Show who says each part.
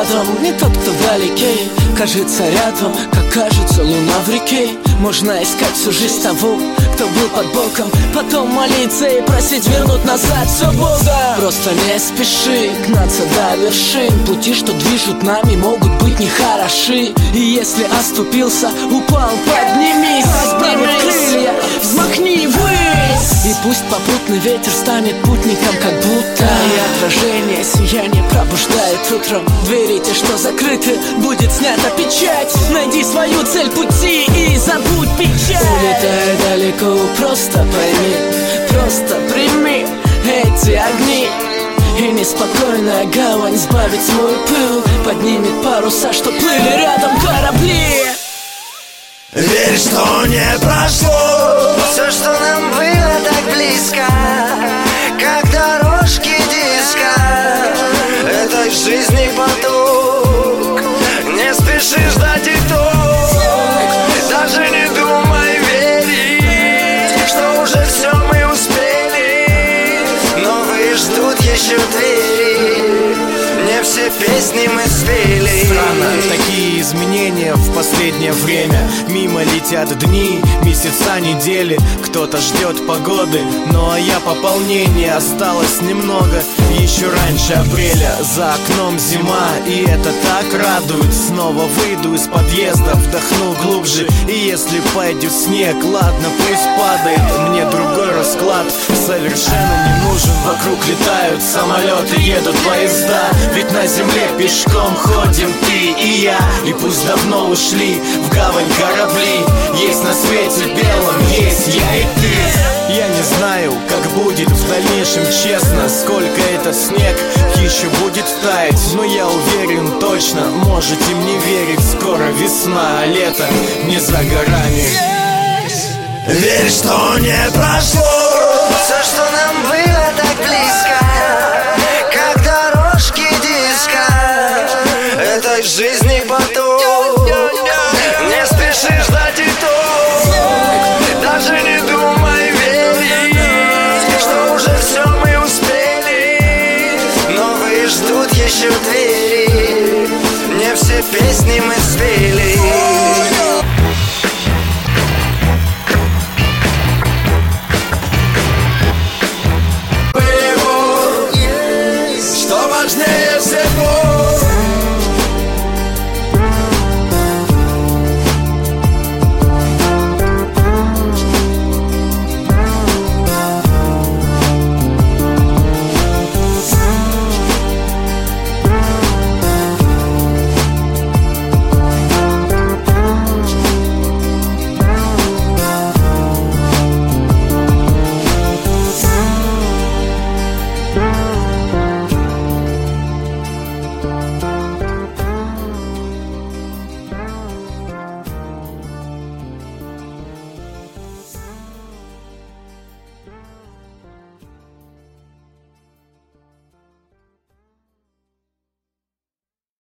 Speaker 1: рядом, не тот, кто вдалеке. Кажется рядом, как кажется луна в реке. Можно искать всю жизнь того, кто был под боком, потом молиться и просить вернуть назад все Бога. Просто не спеши гнаться до вершин. Пути, что движут нами, могут быть нехороши. И если оступился, упал, поднимись, расправь крылья, взмахни ввысь. И пусть попутный ветер станет путником, как будто и отражение сияние пробуждает утром. Верите, что закрыты, будет снята печать. Найди свою цель пути и забудь печаль. Улетай далеко, просто пойми, просто прими эти огни. И неспокойная гавань сбавит свой пыл, поднимет паруса, что плыли рядом корабли.
Speaker 2: Верь, что не прошло
Speaker 3: все, что нам было так близко, как дорожки диска. Этой жизни поток, не спеши ждать итог. Даже не думай верить, что уже все мы успели. Новые ждут еще двери, не все песни мы спели.
Speaker 4: Странно, такие изменения в последнее время. Мимо летят дни, месяца, недели. Кто-то ждет погоды, ну а я пополнение. Осталось немного, еще раньше апреля. За окном зима, и это так радует. Снова выйду из подъезда, вдохну глубже. И если пойдет снег, ладно, пусть падает. Мне другой расклад совершенно не нужен. Вокруг летают самолеты, едут поезда. Ведь на земле пешком ходим ты и я. И пусть давно ушли в гавань корабли, есть на свете белом, есть я и ты. Я не знаю, как будет в дальнейшем, честно, сколько этот снег еще будет таять. Но я уверен точно, можете мне верить, скоро весна, а лето не за горами.
Speaker 2: Верь, что не прошло
Speaker 3: все, что